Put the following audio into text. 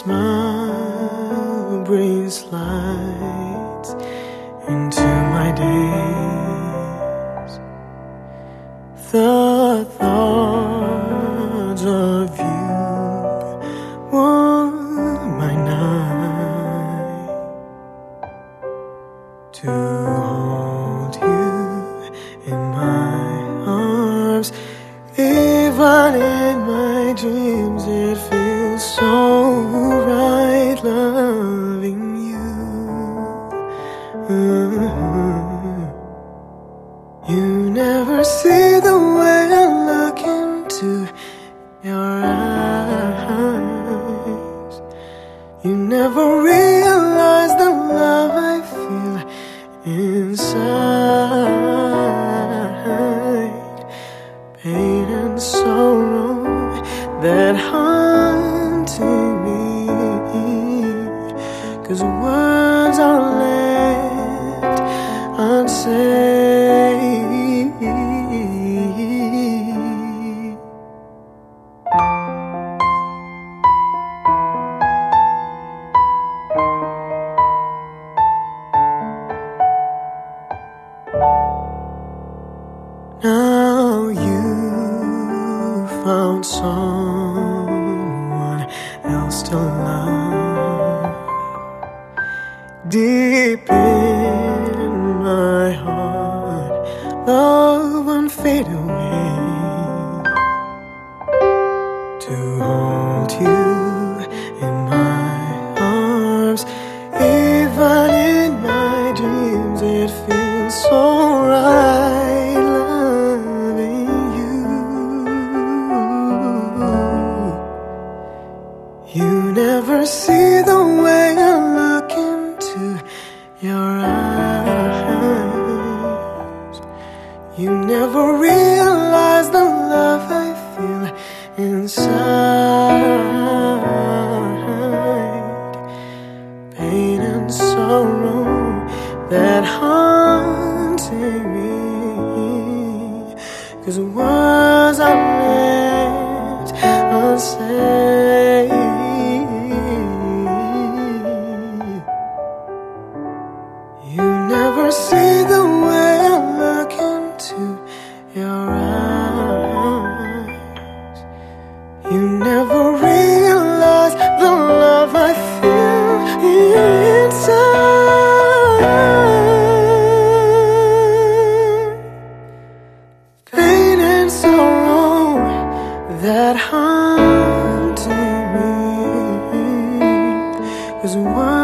smile brings light into my days. The thought of you warm my night. To hold you in my arms, even in my dreams, it feels so right loving you. You never see the way I look into your eyes. You never realize the love I feel inside. Pain and sorrow that haunting me, 'cause words are left unsaid. Now you found someone else to love. Deep in my heart, love won't fade away. To hold you in my arms, even in my dreams, it feels so right loving you. You never see the way I look into your eyes. You never realize the love I feel inside. Pain and sorrow that haunting me, 'cause words are left unsaid. You never see the way I look into your eyes. You never realize the love I feel inside. Pain and sorrow that haunting me, 'cause